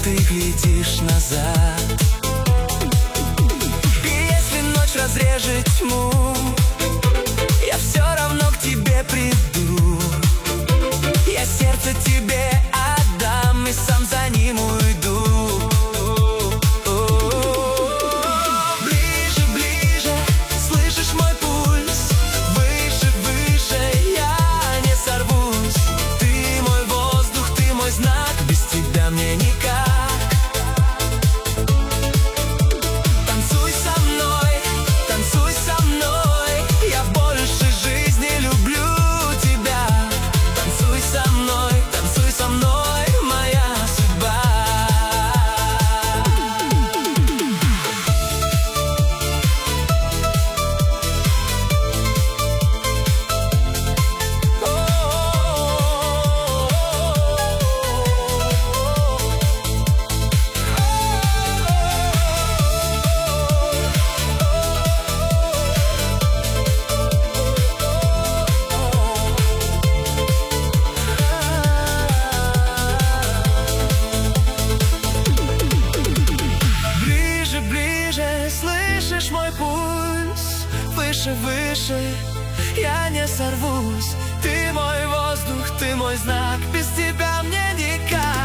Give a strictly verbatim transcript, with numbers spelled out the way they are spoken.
ты глядишь назад. И если ночь разрежет тьму, я все равно к тебе приду. Я сердце тебе отдам и сам за ним уйду. Ближе, ближе, слышишь мой пульс? Выше, выше, я не сорвусь. Ты мой воздух, ты мой знак, без тебя мне никак. Танцуй со мной, танцуй со мной, я больше жизни люблю тебя. Танцуй со мной, танцуй со мной, моя судьба. Ближе, ближе, слышишь мой пульс? Выше, выше, я не сорвусь. Ты мой воздух, ты мой знак, без тебя мне никак.